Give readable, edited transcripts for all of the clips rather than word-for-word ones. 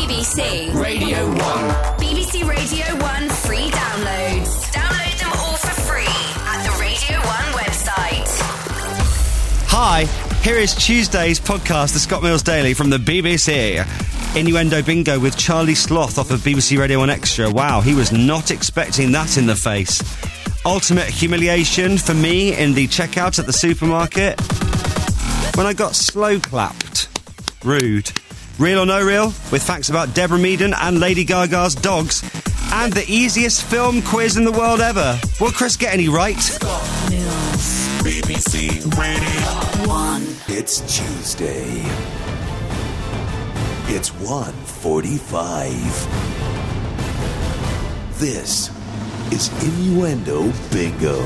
BBC Radio 1. BBC Radio 1 free downloads. Download them all for free at the Radio 1 website. Hi, here is Tuesday's podcast, The Scott Mills Daily from the BBC. Innuendo bingo with Charlie Sloth off of BBC Radio 1 Extra. Wow, he was not expecting that in the face. Ultimate humiliation for me in the checkout at the supermarket when I got slow clapped. Rude. Real or no real, with facts about Deborah Meaden and Lady Gaga's dogs, and the easiest film quiz in the world ever. Will Chris get any right? Scott Mills. BBC Radio 1. It's Tuesday. It's 1:45. This is Innuendo Bingo.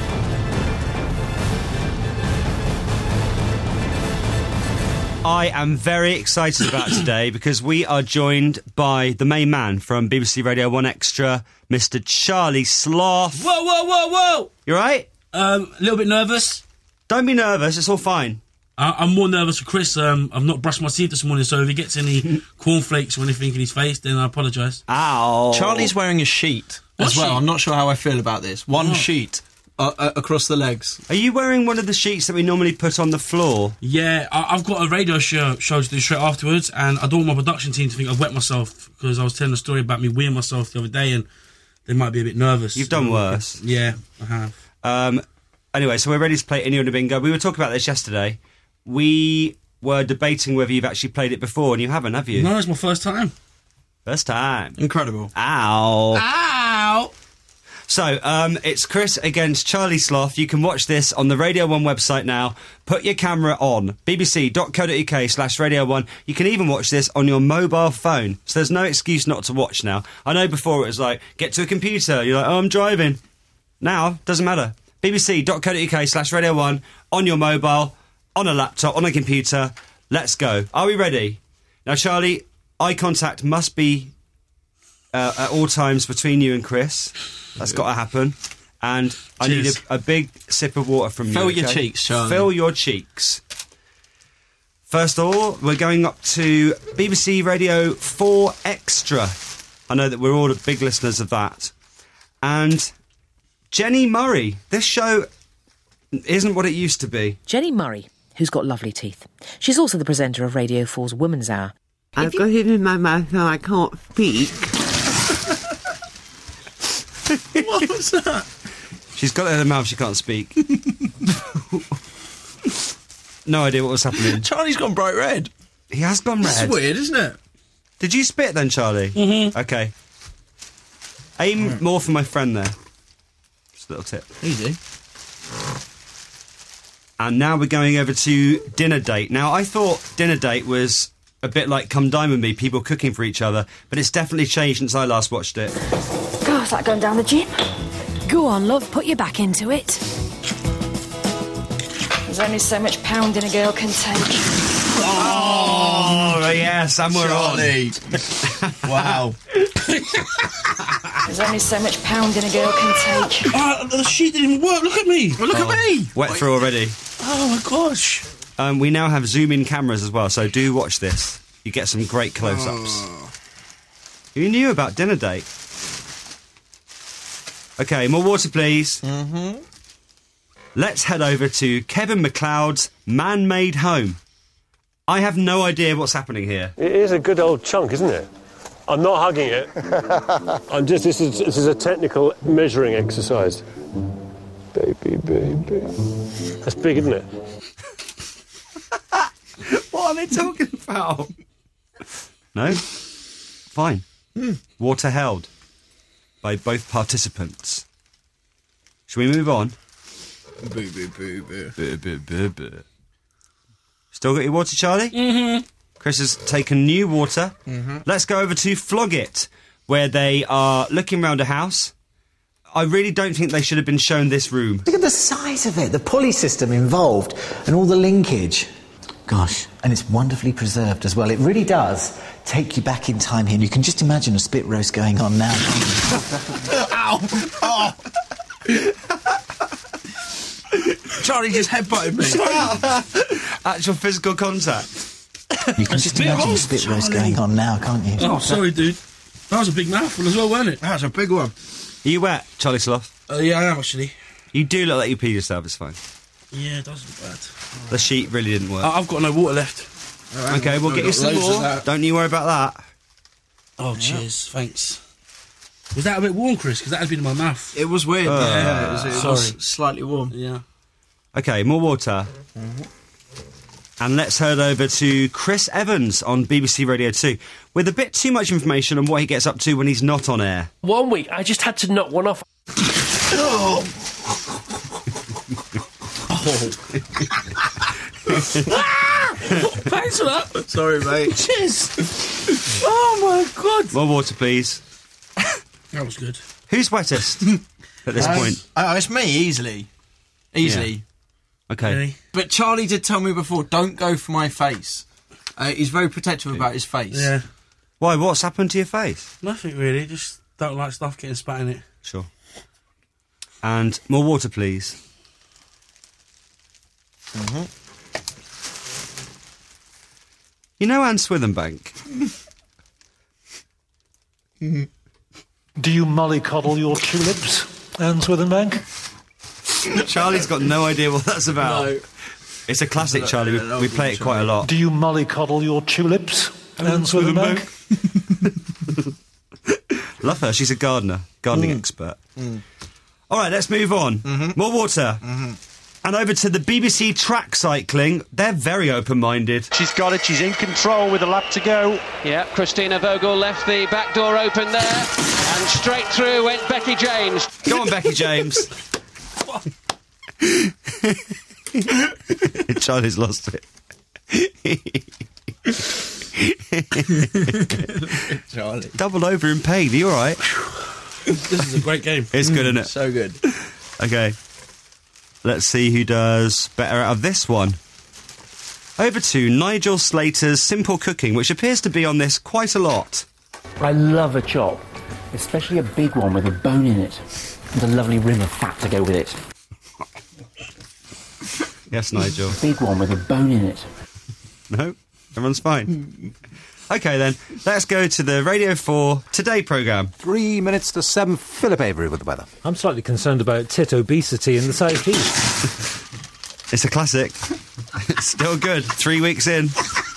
I am very excited about today because we are joined by the main man from BBC Radio 1 Extra, Mr. Charlie Sloth. Whoa! You right? A little bit nervous. Don't be nervous, it's all fine. I'm more nervous for Chris. I've not brushed my teeth this morning, so if he gets any cornflakes or anything in his face, then I apologise. Ow. Charlie's wearing a sheet as well. sheet? I'm not sure how I feel about this. One sheet across the legs. Are you wearing one of the sheets that we normally put on the floor? Yeah, I've got a radio show to do straight afterwards, and I don't want my production team to think I've wet myself, because I was telling a story about me weeing myself the other day, and they might be a bit nervous. You've done worse. Yeah, I have. Anyway, so we're ready to play Innuendo Bingo. We were talking about this yesterday. We were debating whether you've actually played it before, and you haven't, have you? No, it's my first time. First time. Incredible. Ow. Ow! So, it's Chris against Charlie Sloth. You can watch this on the Radio 1 website now. Put your camera on. bbc.co.uk/Radio 1. You can even watch this on your mobile phone. So there's no excuse not to watch now. I know before it was like, get to a computer. You're like, oh, I'm driving. Now, doesn't matter. bbc.co.uk/Radio 1 on your mobile, on a laptop, on a computer. Let's go. Are we ready? Now, Charlie, eye contact must be at all times between you and Chris. That's got to happen. And I need a big sip of water from you. Fill your cheeks, Charlie. Fill your cheeks. First of all, we're going up to BBC Radio 4 Extra. I know that we're all big listeners of that. And Jenny Murray. This show isn't what it used to be. Jenny Murray, who's got lovely teeth. She's also the presenter of Radio 4's Woman's Hour. I've got it in my mouth now, I can't speak. What was that? She's got it in her mouth, she can't speak. No idea what was happening. Charlie's gone bright red. He has gone red. That's weird, isn't it? Did you spit then, Charlie? Mm-hmm. Okay. Aim more for my friend there. Just a little tip. Easy. And now we're going over to Dinner Date. Now, I thought Dinner Date was a bit like Come Dine With Me, people cooking for each other, but it's definitely changed since I last watched it. God, is that going down the gym? Go on, love, put your back into it. There's only so much pounding a girl can take. Oh, yes, and we're Charlie. Wow. There's only so much pounding a girl can take. The sheet didn't even work. Look at me. Look at me. Wet through already. Oh, my gosh. We now have zoom-in cameras as well, so do watch this. You get some great close-ups. Who knew about Dinner Date? Okay, more water, please. Mm-hmm. Let's head over to Kevin MacLeod's Man-Made Home. I have no idea what's happening here. It is a good old chunk, isn't it? I'm not hugging it. This is a technical measuring exercise. Baby. That's big, isn't it? What are they talking about? No? Fine. Water held by both participants. Shall we move on? Still got your water, Charlie? Mm-hmm. Chris has taken new water. Mm-hmm. Let's go over to Flog It, where they are looking around a house. I really don't think they should have been shown this room. Look at the size of it, the pulley system involved, and all the linkage. Gosh, and it's wonderfully preserved as well. It really does take you back in time here, and you can just imagine a spit roast going on now. Ow! Oh. Charlie just headbutted me. Actual physical contact. You can just imagine the spit roast going on now, can't you? Oh, sorry, dude. That was a big mouthful as well, wasn't it? That's a big one. Are you wet, Charlie Sloth? Yeah, I am actually. You do look like you peed yourself, it's fine. Yeah, it doesn't bad. The sheet really didn't work. I've got no water left. Okay, we'll get you some more. Don't you worry about that. Oh, cheers. Thanks. Was that a bit warm, Chris? Because that had been in my mouth. It was weird. Yeah, it was slightly warm. Yeah. Okay, more water. And let's head over to Chris Evans on BBC Radio 2 with a bit too much information on what he gets up to when he's not on air. 1 week, I just had to knock one off. Thanks for that. Sorry, mate. Cheers. Oh, my God. More water, please. That was good. Who's wettest at this point? It's me, easily. Easily. Yeah. Okay. Really? But Charlie did tell me before, don't go for my face. He's very protective about his face. Yeah. Why, what's happened to your face? Nothing really, just don't like stuff getting spat in it. Sure. And more water, please. You know Anne Swithenbank? Do you mollycoddle your tulips, Anne Swithenbank? Charlie's got no idea what that's about. No. It's a classic, Charlie. We play it quite a lot. Do you mollycoddle your tulips, Anne Swithenbank? Love her. She's a gardening expert. All right, let's move on. More water. And over to the BBC Track Cycling. They're very open-minded. She's got it. She's in control with a lap to go. Yeah, Christina Vogel left the back door open there. And straight through went Becky James. Go on, Becky James. Charlie's lost it. Charlie. Doubled over in pain. Are you all right? This is a great game. It's good, isn't it? So good. Okay. Let's see who does better out of this one. Over to Nigel Slater's Simple Cooking, which appears to be on this quite a lot. I love a chop, especially a big one with a bone in it and a lovely rim of fat to go with it. Yes, Nigel. Big one with a bone in it. No, everyone's fine. Okay, then, let's go to the Radio 4 Today programme. 3 minutes to 7, Philip Avery with the weather. I'm slightly concerned about tit obesity in the South East. It's a classic. It's still good. 3 weeks in.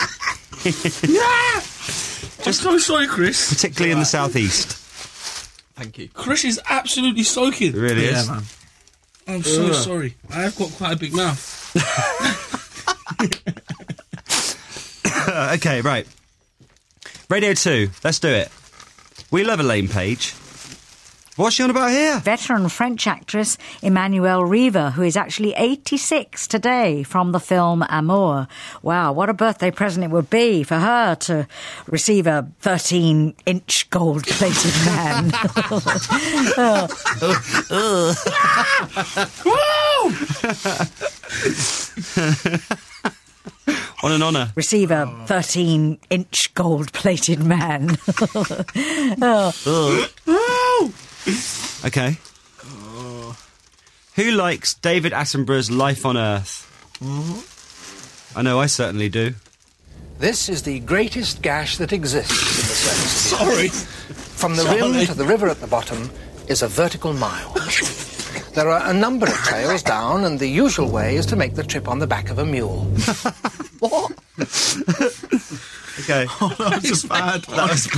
Yeah! I'm so sorry, Chris. Particularly in the South East. Thank you. Chris is absolutely soaking. It really is. Yeah, man. I'm so sorry. I have got quite a big mouth. Okay, right. Radio 2, let's do it. We love Elaine Page. What's she on about here? Veteran French actress Emmanuelle Riva, who is actually 86 today, from the film Amour. Wow, what a birthday present it would be for her to receive a 13-inch gold-plated man. On an honour. Receive a 13-inch gold-plated man. Okay. Who likes David Attenborough's Life on Earth? I know I certainly do. This is the greatest gash that exists in the surface. Sorry. From the rim to the river at the bottom is a vertical mile. There are a number of trails down, and the usual way is to make the trip on the back of a mule. What? Okay. Oh, that was bad. That was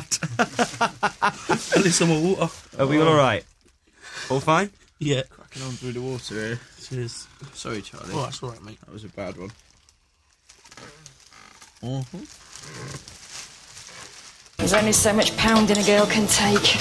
bad. I need some more water. Are we all right? All fine? Yeah. Cracking on through the water here. Cheers. Sorry, Charlie. Oh, that's all right, mate. That was a bad one. There's only so much pounding a girl can take.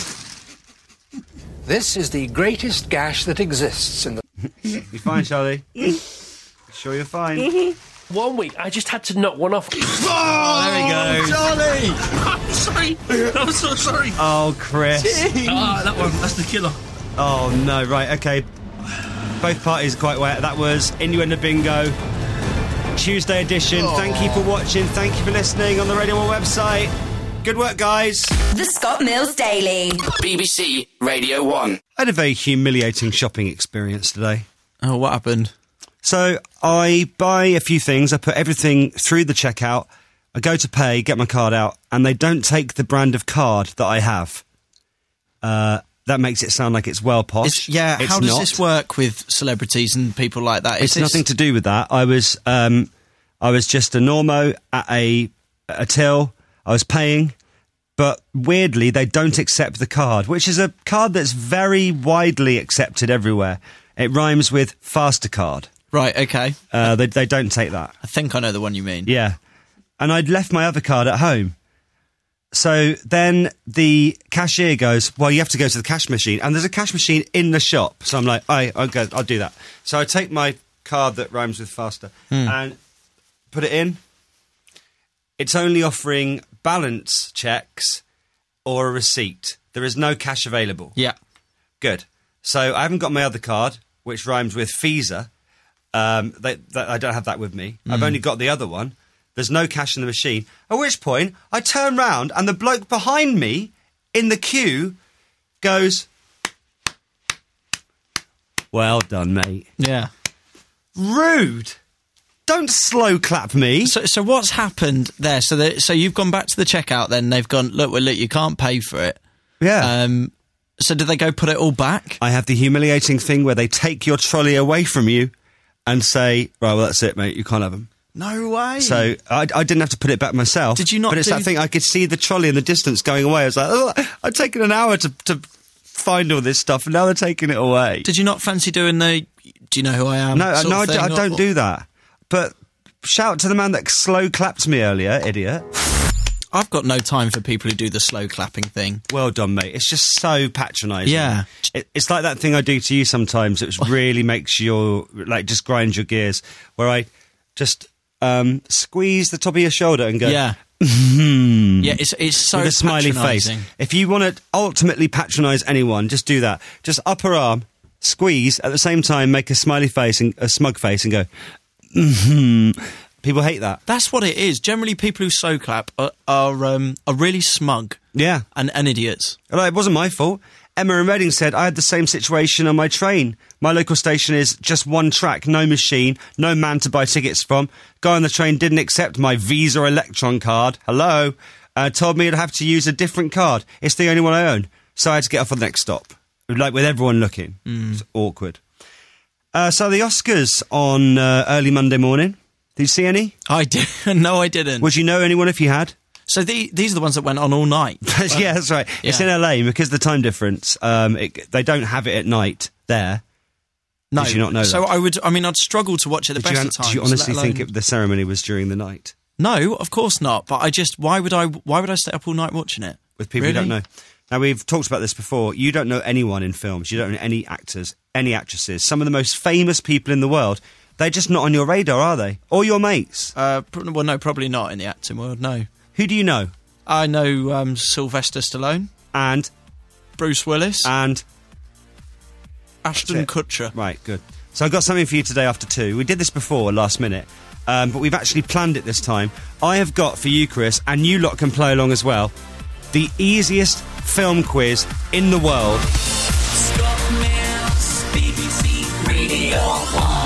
This is the greatest gash that exists in the... You fine, Charlie? Sure you're fine? 1 week, I just had to knock one off. Oh, there we go. Charlie! I'm sorry. I'm so sorry. Oh, Chris. That one. That's the killer. Oh, no. Right, okay. Both parties are quite wet. That was Innuendo Bingo, Tuesday edition. Thank you for watching. Thank you for listening on the Radio 1 website. Good work, guys. The Scott Mills Daily. BBC Radio 1. I had a very humiliating shopping experience today. Oh, what happened? So I buy a few things, I put everything through the checkout, I go to pay, get my card out, and they don't take the brand of card that I have. That makes it sound like it's well posh. It's how does not. this work with celebrities and people like that? It's nothing to do with that. I was just a normo at a till. I was paying, but weirdly they don't accept the card, which is a card that's very widely accepted everywhere. It rhymes with FasterCard. Right, okay. They don't take that. I think I know the one you mean. Yeah. And I'd left my other card at home. So then the cashier goes, well, you have to go to the cash machine. And there's a cash machine in the shop. So I'm like, I'll do that. So I take my card that rhymes with faster and put it in. It's only offering balance checks or a receipt. There is no cash available. Yeah. Good. So I haven't got my other card, which rhymes with Visa. I don't have that with me. I've only got the other one. There's no cash in the machine. At which point, I turn round and the bloke behind me in the queue goes, well done, mate. Yeah. Rude. Don't slow clap me. So what's happened there? So you've gone back to the checkout then. They've gone, look, you can't pay for it. Yeah. So did they go put it all back? I have the humiliating thing where they take your trolley away from you and say, right, well, that's it, mate. You can't have them. No way. So I didn't have to put it back myself. Did you not? But it's that thing, I could see the trolley in the distance going away. I was like, oh, I've taken an hour to find all this stuff, and now they're taking it away. Did you not fancy doing do you know who I am? No, I don't do that. But shout to the man that slow clapped me earlier, idiot. I've got no time for people who do the slow clapping thing. Well done, mate. It's just so patronising. Yeah. It's like that thing I do to you sometimes. It really makes your, just grinds your gears, where I just squeeze the top of your shoulder and go, yeah. Yeah, it's so with a smiley face. If you want to ultimately patronise anyone, just do that. Just upper arm, squeeze, at the same time make a smiley face and a smug face and go, People hate that. That's what it is. Generally, people who slow clap are really smug. Yeah. And idiots. Well, it wasn't my fault. Emma in Reading said, I had the same situation on my train. My local station is just one track, no machine, no man to buy tickets from. Guy on the train didn't accept my Visa Electron card. Hello. Told me I'd have to use a different card. It's the only one I own. So I had to get off at the next stop. Like with everyone looking. It's awkward. So the Oscars on early Monday morning. Did you see any? I did. No, I didn't. Would you know anyone if you had? So these are the ones that went on all night. Yeah, that's right. Yeah. It's in LA because of the time difference. They don't have it at night there. No. Did you not know so that? I'd struggle to watch it the best of times. Did you honestly think the ceremony was during the night? No, of course not. But why would I stay up all night watching it? With people you don't know. Now, we've talked about this before. You don't know anyone in films. You don't know any actors, any actresses. Some of the most famous people in the world. They're just not on your radar, are they? Or your mates? Well, no, probably not in the acting world, no. Who do you know? I know Sylvester Stallone. And? Bruce Willis. And? Ashton Kutcher. Right, good. So I've got something for you today after 2. We did this before, last minute. But we've actually planned it this time. I have got for you, Chris, and you lot can play along as well, the easiest film quiz in the world. Scott Mills, BBC Radio 1.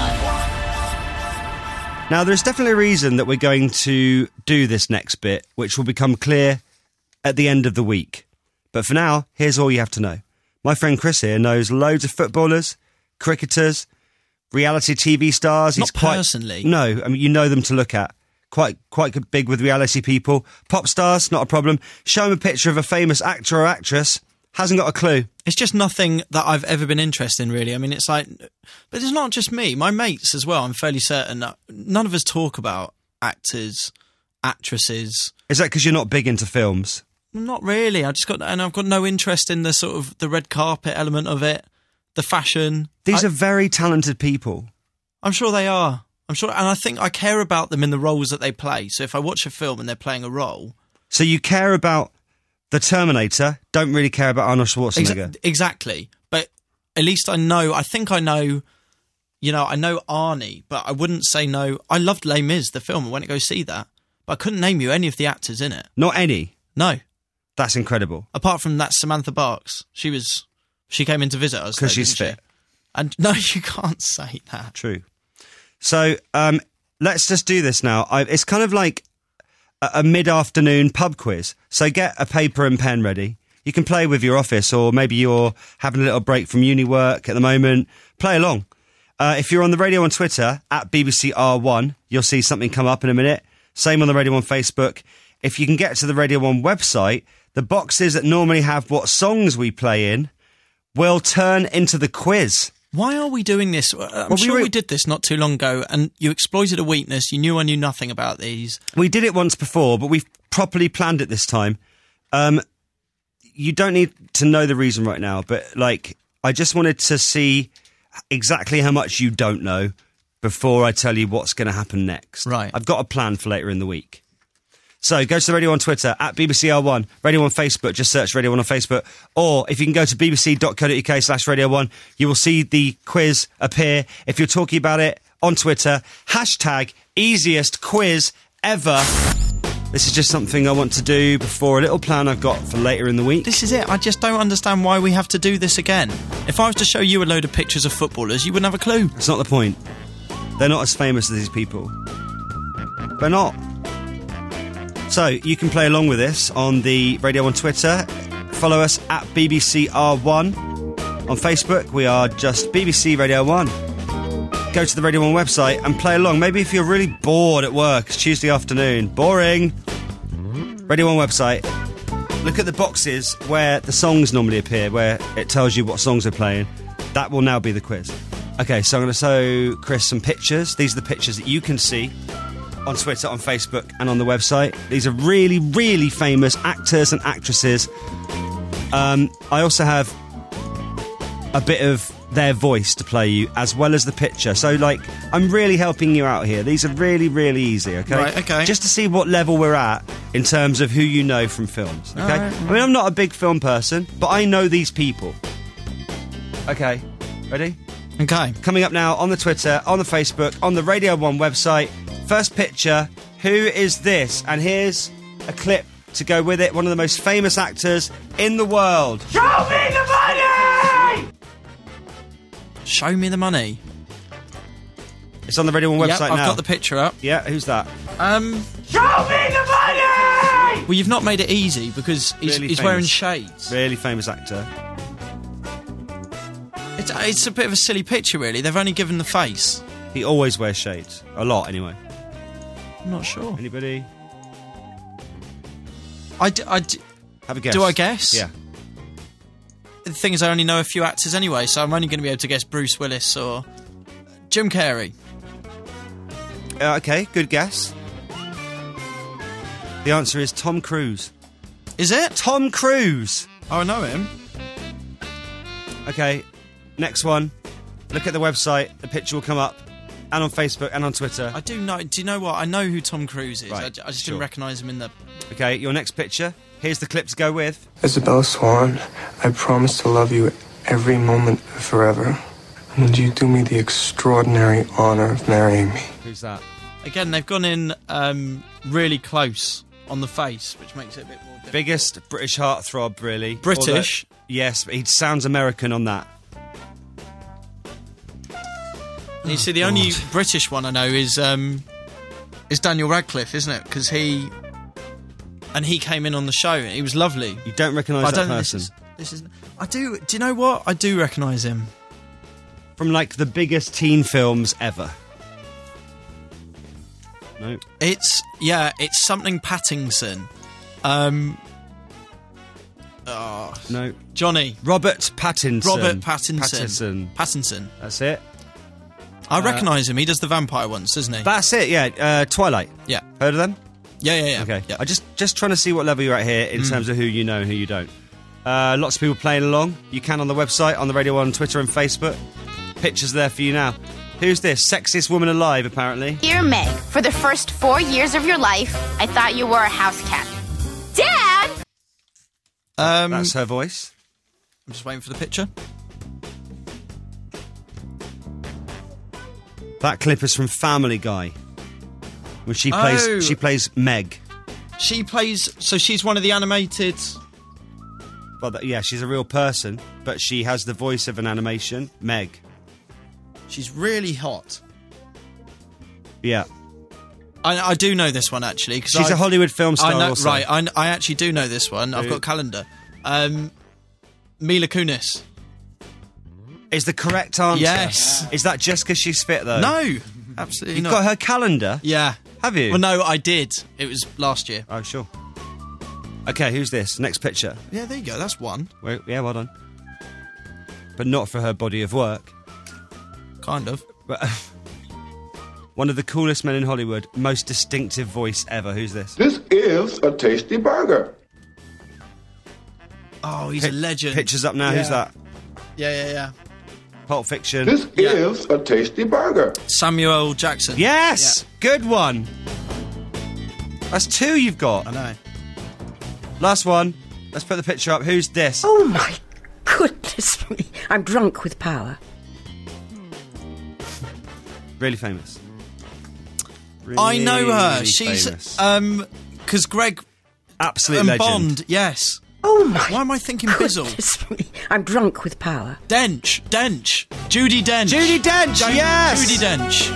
Now, there's definitely a reason that we're going to do this next bit, which will become clear at the end of the week. But for now, here's all you have to know. My friend Chris here knows loads of footballers, cricketers, reality TV stars. Not personally. No, I mean, you know them to look at. Quite big with reality people. Pop stars, not a problem. Show him a picture of a famous actor or actress. Hasn't got a clue. It's just nothing that I've ever been interested in, really. I mean, it's like... But it's not just me. My mates as well, I'm fairly certain that none of us talk about actors, actresses. Is that because you're not big into films? Not really. I've got no interest in the sort of the red carpet element of it, the fashion. These are very talented people. I'm sure they are. I'm sure, and I think I care about them in the roles that they play. So if I watch a film and they're playing a role... So you care about the Terminator, don't really care about Arnold Schwarzenegger. Exactly. But at least I know, I know Arnie, but I wouldn't say no. I loved Les Mis, the film. I went to go see that. But I couldn't name you any of the actors in it. Not any? No. That's incredible. Apart from that Samantha Barks. She came in to visit us. Because she's fit. And no, you can't say that. True. So let's just do this now. It's kind of like a mid-afternoon pub quiz. So get a paper and pen ready. You can play with your office, or maybe you're having a little break from uni work at the moment. Play along. If you're on the Radio 1 Twitter, at BBC R1, you'll see something come up in a minute. Same on the Radio 1 Facebook. If you can get to the Radio 1 website, the boxes that normally have what songs we play in will turn into the quiz. Why are we doing this? I'm sure we did this not too long ago, and you exploited a weakness. You knew I knew nothing about these. We did it once before, but we've properly planned it this time. You don't need to know the reason right now, but I just wanted to see exactly how much you don't know before I tell you what's going to happen next. Right. I've got a plan for later in the week. So go to the Radio 1 Twitter, at BBC R1, Radio 1 Facebook, just search Radio 1 on Facebook. Or if you can go to bbc.co.uk/Radio 1, you will see the quiz appear. If you're talking about it on Twitter, hashtag easiest quiz ever. This is just something I want to do before a little plan I've got for later in the week. This is it. I just don't understand why we have to do this again. If I was to show you a load of pictures of footballers, you wouldn't have a clue. That's not the point. They're not as famous as these people. They're not. So, you can play along with this on the Radio 1 Twitter. Follow us at BBC R1. On Facebook, we are just BBC Radio 1. Go to the Radio 1 website and play along. Maybe if you're really bored at work, it's Tuesday afternoon. Boring. Radio 1 website. Look at the boxes where the songs normally appear, where it tells you what songs they're playing. That will now be the quiz. Okay, so I'm going to show Chris some pictures. These are the pictures that you can see on Twitter, on Facebook, and on the website. These are really, really famous actors and actresses. I also have a bit of their voice to play you, as well as the picture. So, I'm really helping you out here. These are really, really easy, okay? Right, okay. Just to see what level we're at in terms of who you know from films, okay? Right. I mean, I'm not a big film person, but I know these people. Okay, ready? Okay. Coming up now on the Twitter, on the Facebook, on the Radio 1 website. First picture, who is this? And here's a clip to go with it. One of the most famous actors in the world. Show me the money! Show me the money. It's on the Radio 1 website now. I've got the picture up. Yeah, who's that? Show me the money! Well, you've not made it easy because he's Really wearing famous. shades. Really famous actor. It's a bit of a silly picture, really. They've only given the face. He always wears shades. A lot, anyway. I'm not sure. Anybody? Have a guess. Do I guess? Yeah. The thing is, I only know a few actors anyway, so I'm only going to be able to guess Bruce Willis or Jim Carrey. Okay, good guess. The answer is Tom Cruise. Is it? Tom Cruise! Oh, I know him. Okay, next one. Look at the website. The picture will come up. And on Facebook and on Twitter. I do know. Do you know what? I know who Tom Cruise is. Right, I just sure. didn't recognise him in the... Okay, your next picture. Here's the clip to go with. Isabel Swan, I promise to love you every moment forever. And would you do me the extraordinary honour of marrying me? Who's that? Again, they've gone in really close on the face, which makes it a bit more difficult. Biggest British heartthrob, really. British? Yes, but he sounds American on that. You see, the only British one I know is Daniel Radcliffe, isn't it? Because he came in on the show. And he was lovely. You don't recognise that person? This is. I do. Do you know what? I do recognise him from the biggest teen films ever. No. It's something Pattinson. No. Johnny. Robert Pattinson. Pattinson. That's it. I recognise him. He does the vampire ones, doesn't he? That's it, yeah. Twilight. Yeah. Heard of them? Yeah. Okay. Yeah. I just trying to see what level you're at here in terms of who you know and who you don't. Lots of people playing along. You can on the website, on the Radio 1 Twitter and Facebook. Pictures there for you now. Who's this? Sexiest woman alive, apparently. Dear Meg, for the first 4 years of your life, I thought you were a house cat. Dad! That's her voice. I'm just waiting for the picture. That clip is from Family Guy. When she plays Meg. She plays... So she's one of the animated... Well, yeah, she's a real person, but she has the voice of an animation. Meg. She's really hot. Yeah. I do know this one, actually. Cause She's a Hollywood film star I know, also. Right, I actually do know this one. I've got calendar. Mila Kunis. Is the correct answer. Yes. Is that just because she's fit, though? No, absolutely You've not. got her calendar? Yeah. Have you? Well, no, I did. It was last year. Oh, sure. Okay, who's this? Next picture. Yeah, there you go. That's one. Wait, yeah, well done. But not for her body of work. Kind of. But one of the coolest men in Hollywood, most distinctive voice ever. Who's this? This is a tasty burger. Oh, he's a legend. Pictures up now. Yeah. Who's that? Yeah. Pulp Fiction. This is a tasty burger. Samuel Jackson. Yes! Yeah. Good one. That's 2 you've got. I know. Last one. Let's put the picture up. Who's this? Oh, my goodness me. I'm drunk with power. Really famous. I know her. Really She's famous. because Greg Absolute and legend. Bond. Yes. Oh my! Why am I thinking Bizzle? Goodness me. I'm drunk with power. Dench. Judi Dench. Judi Dench. Yes. Judi Dench.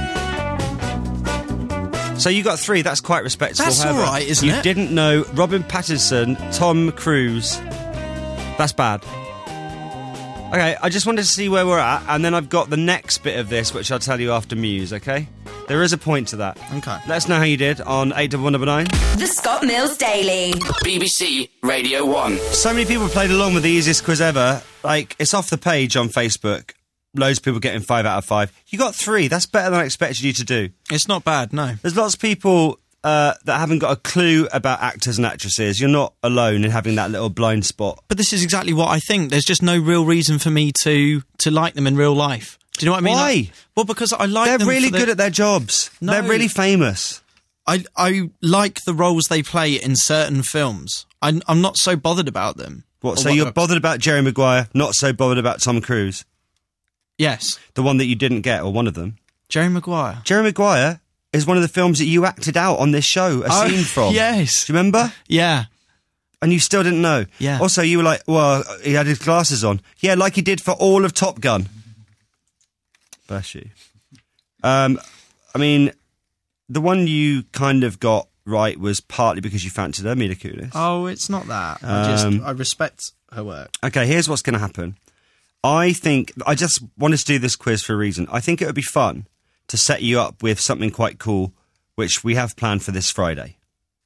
So you got 3. That's quite respectable. That's all right, isn't you it? You didn't know Robin Pattinson, Tom Cruise. That's bad. Okay, I just wanted to see where we're at, and then I've got the next bit of this, which I'll tell you after Muse, okay? There is a point to that. Okay. Let us know how you did on 81199. The Scott Mills Daily. BBC Radio 1. So many people played along with the easiest quiz ever. Like, it's off the page on Facebook. Loads of people getting 5 out of 5. You got 3. That's better than I expected you to do. It's not bad, no. There's lots of people that haven't got a clue about actors and actresses. You're not alone in having that little blind spot. But this is exactly what I think. There's just no real reason for me to like them in real life. Do you know what I mean? Why? Like, well, because I like them. They're really good at their jobs. No. They're really famous. I like the roles they play in certain films. I'm not so bothered about them. What? So you're bothered about Jerry Maguire, not so bothered about Tom Cruise? Yes. The one that you didn't get, or one of them. Jerry Maguire. Jerry Maguire is one of the films that you acted out on this show, a scene from. Yes. Do you remember? Yeah. And you still didn't know? Yeah. Also, you were like, well, he had his glasses on. Yeah, like he did for all of Top Gun. Bless you. I mean, the one you kind of got right was partly because you fancied her, Mila Kunis. Oh, it's not that. I respect her work. Okay, here's what's going to happen. I just wanted to do this quiz for a reason. I think it would be fun to set you up with something quite cool, which we have planned for this Friday.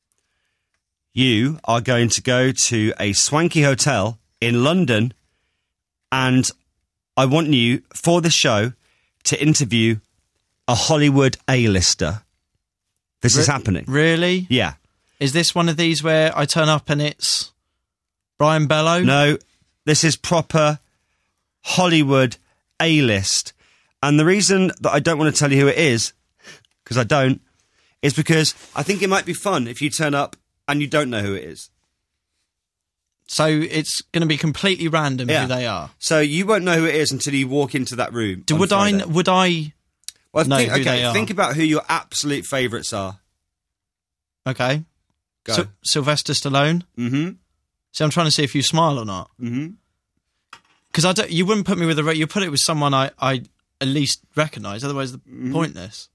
You are going to go to a swanky hotel in London, and I want you, for the show, to interview a Hollywood A-lister. This is happening. Really? Yeah. Is this one of these where I turn up and it's Brian Bellow? No, this is proper Hollywood A-list. And the reason that I don't want to tell you who it is, because I don't, is because I think it might be fun if you turn up and you don't know who it is. So it's going to be completely random who they are. So you won't know who it is until you walk into that room. Would I well, know who they are? Think about who your absolute favourites are. Okay. Go. Sylvester Stallone? Mm-hmm. See, I'm trying to see if you smile or not. Mm-hmm. Because you wouldn't put me with you put it with someone I at least recognise, otherwise pointless.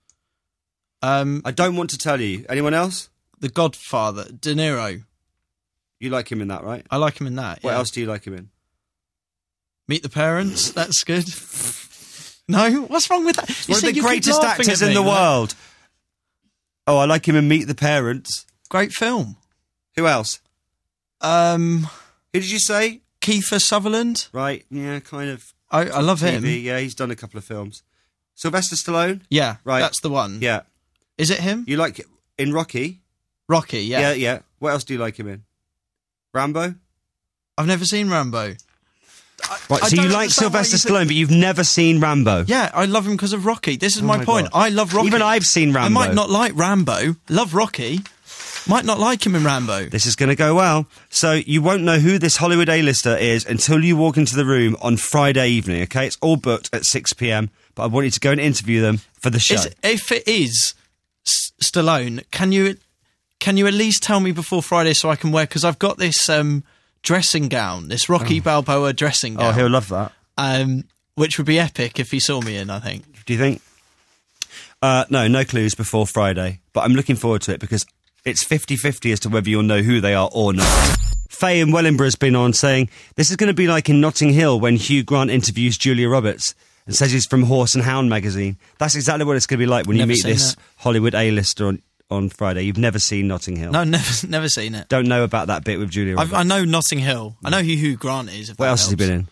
I don't want to tell you. Anyone else? The Godfather, De Niro. You like him in that, right? I like him in that. What else do you like him in? Meet the Parents. That's good. No, what's wrong with that? One of the greatest actors in the world. Oh, I like him in Meet the Parents. Great film. Who else? Who did you say? Kiefer Sutherland. Right, yeah, kind of. I love him. Yeah, he's done a couple of films. Sylvester Stallone? Yeah, right. That's the one. Yeah. Is it him? You like in Rocky? Rocky, yeah. Yeah. What else do you like him in? Rambo? I've never seen Rambo. Right, so you like Sylvester Stallone, but you've never seen Rambo? Yeah, I love him because of Rocky. This is my point. God. I love Rocky. Even I've seen Rambo. I might not like Rambo. Love Rocky. Might not like him in Rambo. This is going to go well. So you won't know who this Hollywood A-lister is until you walk into the room on Friday evening, okay? It's all booked at 6 p.m, but I want you to go and interview them for the show. If it is Stallone, can you at least tell me before Friday so I can wear... Because I've got this dressing gown, this Rocky Balboa dressing gown. Oh, he'll love that. Which would be epic if he saw me in, I think. Do you think? No clues before Friday, but I'm looking forward to it because it's 50-50 as to whether you'll know who they are or not. Faye in Wellingborough has been on saying, this is going to be like in Notting Hill when Hugh Grant interviews Julia Roberts and says he's from Horse and Hound magazine. That's exactly what it's going to be like when you meet this Hollywood A-lister on Friday. You've never seen Notting Hill. No, never seen it. Don't know about that bit with Julia Roberts. I know Notting Hill. I know who Hugh Grant is. What else has he been in?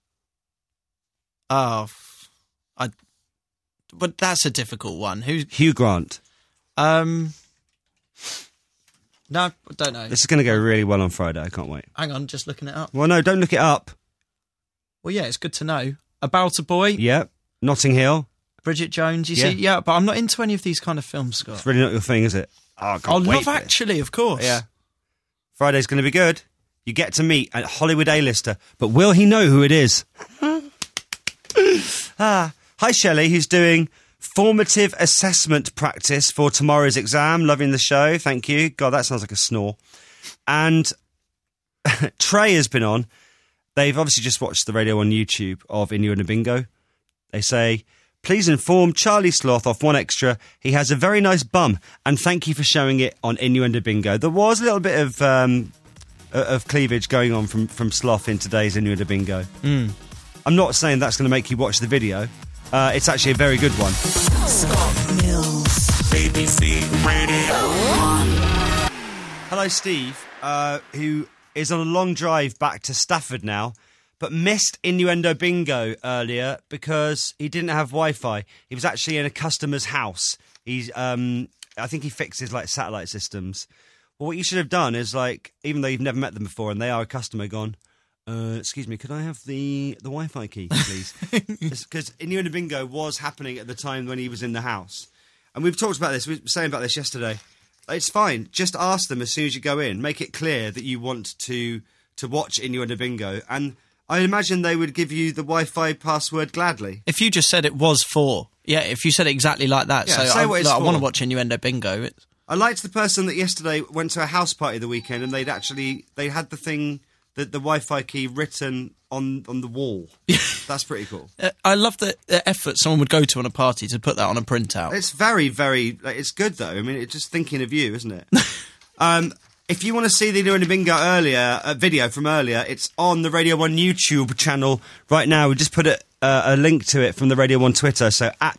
But that's a difficult one. Hugh Grant? No, I don't know. This is going to go really well on Friday. I can't wait. Hang on, just looking it up. Well, no, don't look it up. Well, yeah, it's good to know. About a Boy. Yep. Notting Hill. Bridget Jones, you see? Yeah, but I'm not into any of these kind of films, Scott. It's really not your thing, is it? Oh, I can't wait. Love Actually, of course. Yeah. Friday's going to be good. You get to meet a Hollywood A-lister, but will he know who it is? Hi, Shelley, who's doing formative assessment practice for tomorrow's exam. Loving the show. Thank you. God, that sounds like a snore. And Trey has been on. They've obviously just watched the Radio on YouTube of Innuendo Bingo. They say, please inform Charlie Sloth off One Extra. He has a very nice bum, and thank you for showing it on Innuendo Bingo. There was a little bit of cleavage going on from Sloth in today's Innuendo Bingo. I'm not saying that's going to make you watch the video. It's actually a very good one. Scott Mills, BBC Radio 1. Hello, Steve, who is on a long drive back to Stafford now, but missed Innuendo Bingo earlier because he didn't have Wi-Fi. He was actually in a customer's house. He's, I think he fixes like satellite systems. Well, what you should have done is even though you've never met them before and they are a customer, gone, excuse me, could I have the Wi-Fi key, please? Because Innuendo Bingo was happening at the time when he was in the house. And we've talked about this, we were saying about this yesterday. It's fine, just ask them as soon as you go in. Make it clear that you want to watch Innuendo Bingo. And I imagine they would give you the Wi-Fi password gladly. If you just said it was for... Yeah, if you said it exactly like that. Yeah, so say what it's I for. want to watch Innuendo Bingo. I liked the person that yesterday went to a house party the weekend and they had the thing... The Wi-Fi key written on the wall. That's pretty cool. I love the effort someone would go to on a party to put that on a printout. It's very, very... it's good, though. I mean, it's just thinking of you, isn't it? If you want to see the Innuendo Bingo video from earlier, it's on the Radio 1 YouTube channel right now. We just put a link to it from the Radio 1 Twitter. So, at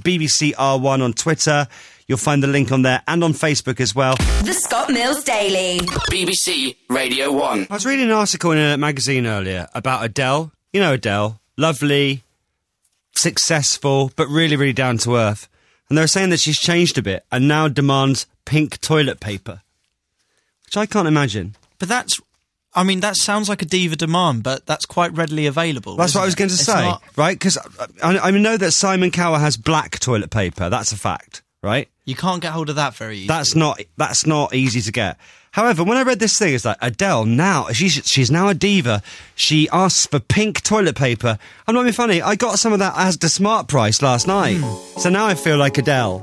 BBCR1 on Twitter... You'll find the link on there and on Facebook as well. The Scott Mills Daily. BBC Radio 1. I was reading an article in a magazine earlier about Adele. You know Adele. Lovely, successful, but really, really down to earth. And they were saying that she's changed a bit and now demands pink toilet paper. Which I can't imagine. But that sounds like a diva demand, but that's quite readily available. That's what I was going to say, right? Because I know that Simon Cowell has black toilet paper. That's a fact. Right? You can't get hold of that very easily. That's not easy to get. However, when I read this thing, it's like Adele now she's now a diva. She asks for pink toilet paper. I'm not being funny. I got some of that Asda Smart Price last night, so now I feel like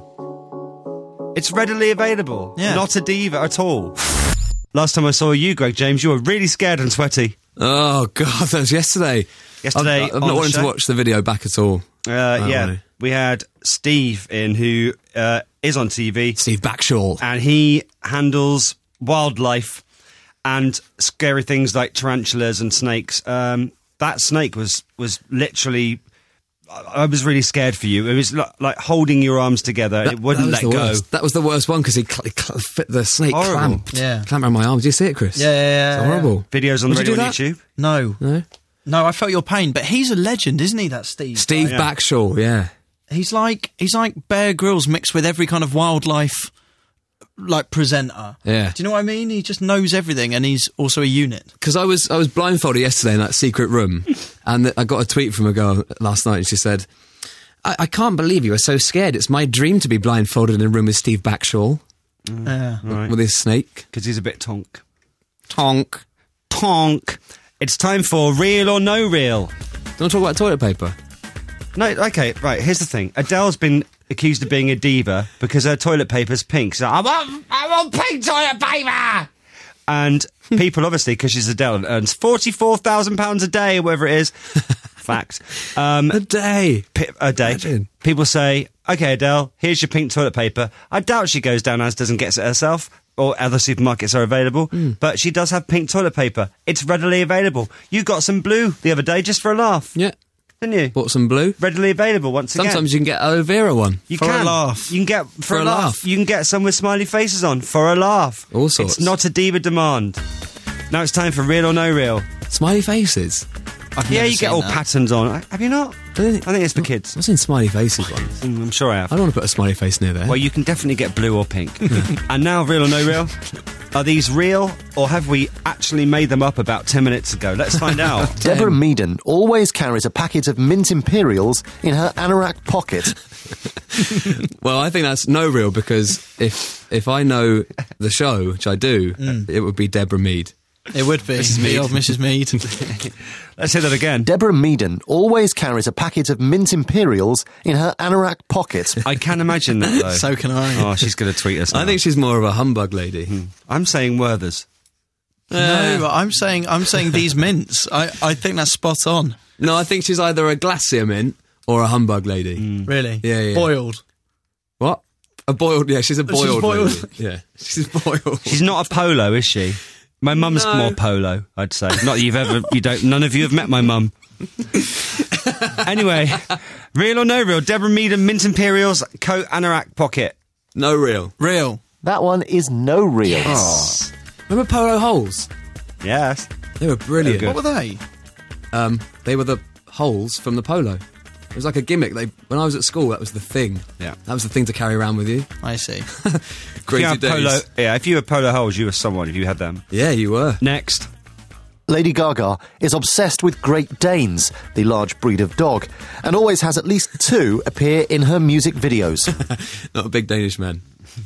Adele. It's readily available. Yeah. Not a diva at all. Last time I saw you, Greg James, you were really scared and sweaty. Oh God, that was yesterday. Yesterday, I'm not wanting to watch the video back at all. Yeah. We had Steve in, who is on TV. Steve Backshall. And he handles wildlife and scary things like tarantulas and snakes. That snake was literally... I was really scared for you. It was like holding your arms together. It wouldn't let go. Worst. That was the worst one because the snake clamped around my arm. Did you see it, Chris? Yeah. It's horrible. Videos on the radio on YouTube? No, I felt your pain. But he's a legend, isn't he, that Steve? Steve Backshall, yeah. He's like Bear Grylls mixed with every kind of wildlife presenter. Yeah. Do you know what I mean? He just knows everything, and he's also a unit. Because I was blindfolded yesterday in that secret room, and I got a tweet from a girl last night, and she said, I can't believe you are so scared. It's my dream to be blindfolded in a room with Steve Backshall. Right. With his snake. Because he's a bit tonk. Tonk. It's time for Real or No Real. Don't want to talk about toilet paper? No, okay, right, here's the thing. Adele's been accused of being a diva because her toilet paper's pink. So, I want pink toilet paper! And people, obviously, because she's Adele, earns £44,000 a day, or whatever it is. Fact. A day. A day. Imagine. People say, okay, Adele, here's your pink toilet paper. I doubt she goes down Asda's and gets it herself, or other supermarkets are available, but she does have pink toilet paper. It's readily available. You got some blue the other day just for a laugh. Yeah. Didn't you? Bought some blue. Readily available once again. Sometimes you can get aloe vera one. You For can. a laugh. You can get for a laugh. You can get some with smiley faces on for a laugh. All sorts. It's not a diva demand. Now it's time for real or no real. Smiley faces. Yeah, you get all patterns on. Have you not? I think it's for kids. I've seen smiley faces once. I'm sure I have. I don't want to put a smiley face near there. Well, you can definitely get blue or pink. And now, real or no real? Are these real, or have we actually made them up about 10 minutes ago? Let's find out. Deborah Meaden always carries a packet of Mint Imperials in her anorak pocket. Well, I think that's no real, because if I know the show, which I do, it would be Deborah Mead. It would be. Mrs. Mead. Mrs. Mead. Let's hear that again. Deborah Meaden always carries a packet of Mint Imperials in her anorak pocket. I can imagine that, though. So can I. Oh, she's going to tweet us now. I think she's more of a humbug lady. I'm saying Werther's. No, I'm saying these mints. I think that's spot on. No, I think she's either a glacier mint or a humbug lady. Really? Yeah. Boiled. What? A boiled, yeah, she's a boiled. boiled. lady. Yeah, she's boiled. She's not a polo, is she? My mum's No. more polo, I'd say. Not that none of you have met my mum. Anyway, real or no real? Deborah Meaden, Mint Imperials, coat, anorak pocket. No real. Real. That one is no real. Oh. Remember polo holes? Yes. They were brilliant. What were they? They were the holes from the polo. It was like a gimmick. When I was at school, that was the thing. Yeah. That was the thing to carry around with you. I see. Crazy days. If you were polo holes, you were someone if you had them. Yeah, you were. Next. Lady Gaga is obsessed with Great Danes, the large breed of dog, and always has at least 2 appear in her music videos. Not a big Danish man.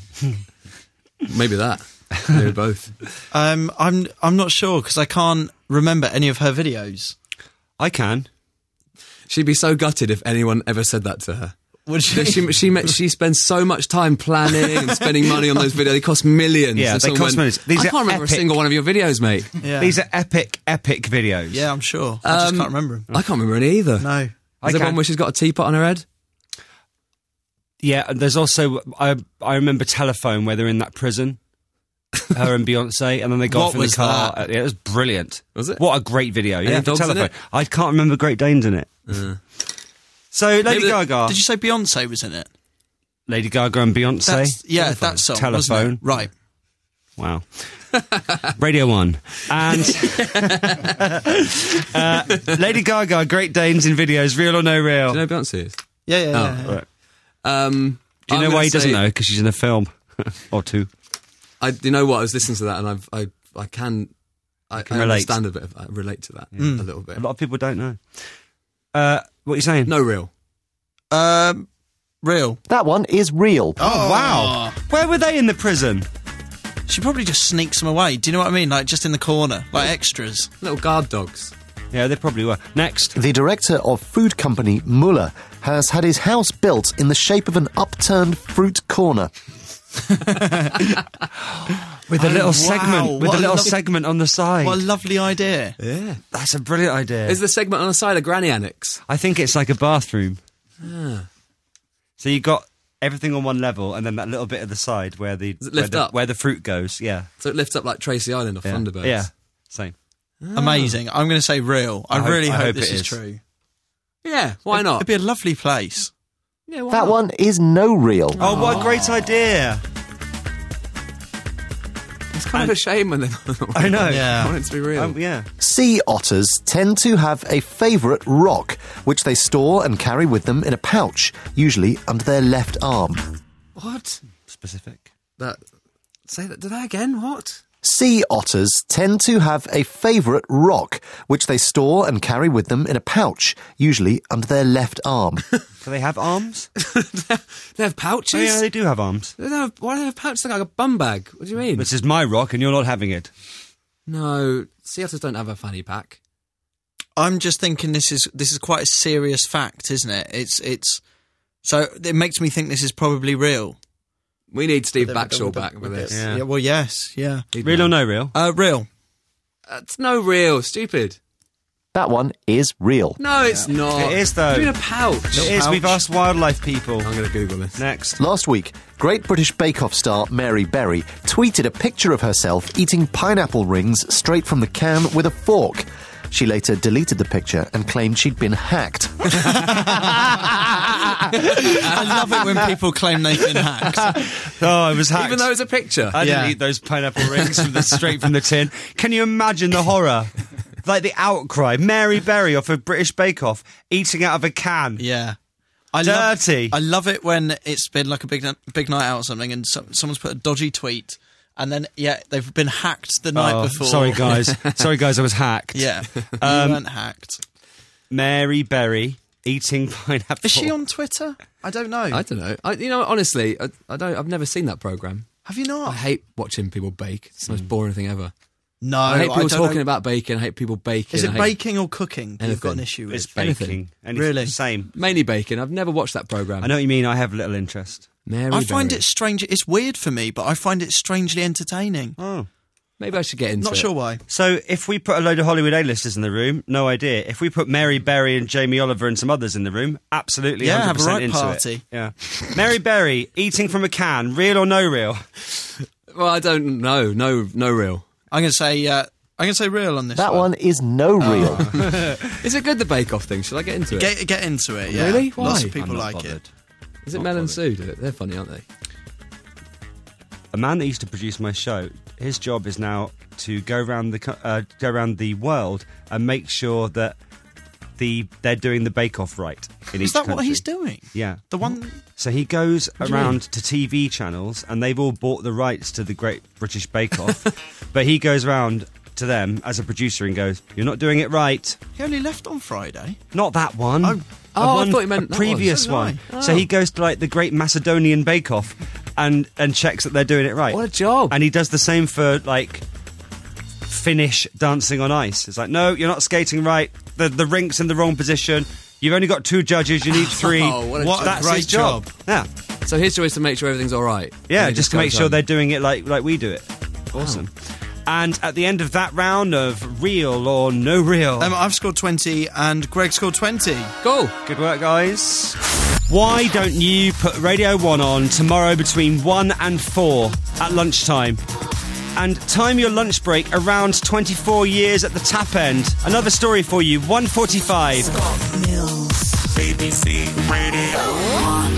Maybe that. Maybe both. I'm not sure, because I can't remember any of her videos. I can. She'd be so gutted if anyone ever said that to her. Would she? She spends so much time planning and spending money on those videos. They cost millions. Yeah, And they someone cost millions. These I are can't remember epic. a single one of your videos, mate. Yeah. These are epic videos. Yeah, I'm sure. I just can't remember them. I can't remember any either. No. Is there one where she's got a teapot on her head? Yeah, and there's also, I remember Telephone, where they're in that prison. Her and Beyonce, and then they got off in the car. That? Yeah, it was brilliant. Was it? What a great video. Any Yeah, dogs in Telephone. it? I can't remember Great Danes in it. So, Lady Gaga. Did you say Beyonce was in it? Lady Gaga and Beyonce. That song. Telephone. Wasn't it? Right. Wow. Radio 1. And Lady Gaga, Great Danes in videos, real or no real? Do you know who Beyonce is? Yeah. Right. Do Do you know why he doesn't know? Because she's in a film. Or 2. You know what? I was listening to that, and I can relate. Understand a bit. I relate to that a little bit. A lot of people don't know. What are you saying? No real. Real. That one is real. Oh, wow. Where were they in the prison? She probably just sneaks them away. Do you know what I mean? Like, just in the corner. Like extras. Little guard dogs. Yeah, they probably were. Next. The director of food company Muller has had his house built in the shape of an upturned fruit corner. With a little segment. With What a a little lovely- segment on the side. What a lovely idea. Yeah. That's a brilliant idea. Is the segment on the side a granny annex? I think it's like a bathroom. Ah. So you got everything on one level, and then that little bit at the side where the Does it lift up? where the fruit goes. Yeah. So it lifts up like Tracy Island or Yeah. Thunderbirds. Yeah. Same. Amazing. I'm going to say real. I really hope this it is is. true. Yeah, why not? It'd be a lovely place. Yeah, why That not? one is no real. Oh, what a great idea! It's kind of a shame when they're not. I know. I want it to be real. Yeah. Sea otters tend to have a favourite rock, which they store and carry with them in a pouch, usually under their left arm. What? Specific. Say that. Do that again? What? Sea otters tend to have a favourite rock, which they store and carry with them in a pouch, usually under their left arm. Do they have arms? They have pouches? Oh, yeah, they do have arms. Why do they have pouches like a bum bag? What do you mean? This is my rock, and you're not having it. No, sea otters don't have a fanny pack. I'm just thinking this is quite a serious fact, isn't it? It's so it makes me think this is probably real. We need Steve Backshaw back for this. Yeah. Well, yes. Yeah. Real or no real? Real. That's no real. Stupid. That one is real. No, it's not. It is, though. It's in a pouch. It is. We've asked wildlife people. I'm going to Google this. Next. Last week, Great British Bake Off star Mary Berry tweeted a picture of herself eating pineapple rings straight from the can with a fork. She later deleted the picture and claimed she'd been hacked. I love it when people claim they've been hacked. Oh, I was hacked. Even though it's a picture. I didn't eat those pineapple rings straight from the tin. Can you imagine the horror? Like the outcry. Mary Berry off of British Bake Off eating out of a can. Yeah. Dirty. I love it when it's been like a big night out or something and someone's put a dodgy tweet and then, they've been hacked the night before. Sorry, guys. I was hacked. Yeah. You weren't hacked. Mary Berry eating pineapple. Is she on Twitter? I don't know. I don't know. Honestly, I've never seen that programme. Have you not? I hate watching people bake. It's the most boring thing ever. No, I hate people talking about baking. I hate people baking. Is it baking or cooking you've got an issue with? It's baking. Really? Same. Mainly baking. I've never watched that programme. I know what you mean. I have little interest. I find it strange. It's weird for me, but I find it strangely entertaining. Oh. Maybe I should get into it. Not sure why. So if we put a load of Hollywood A-listers in the room, no idea. If we put Mary Berry and Jamie Oliver and some others in the room, absolutely 100% have a right into party. it. Yeah. Mary Berry eating from a can, real or no real? Well, I don't know. No real. I'm going to say real on this. That one is no real. Is it good, the Bake Off thing? Should I get into it? Get into it, yeah. Really? Why? Lots of people like it. Is it Mel and Sue? They're funny, aren't they? A man that used to produce my show, his job is now to go around the world and make sure that they're doing the Bake Off right in each country. Is that what he's doing? Yeah. The one... So he goes around to TV channels and they've all bought the rights to the Great British Bake Off, but he goes around to them as a producer and goes, "You're not doing it right." He only left on Friday. Not that one. I thought you meant a previous one. Oh. So he goes to like the Great Macedonian Bake Off and checks that they're doing it right. What a job! And he does the same for like Finnish dancing on ice. It's like, no, you're not skating right. The rink's in the wrong position. You've only got 2 judges. You need 3. What That's a great his job. Yeah. So his job is to make sure everything's all right. Yeah, just to make sure they're doing it like we do it. Awesome. Wow. And at the end of that round of real or no real, I've scored 20 and Greg scored 20. Cool. Good work, guys. Why don't you put Radio 1 on tomorrow between 1 and 4 at lunchtime? And time your lunch break around 24 years at the tap end. Another story for you, 1:45. Scott Mills, BBC Radio 1.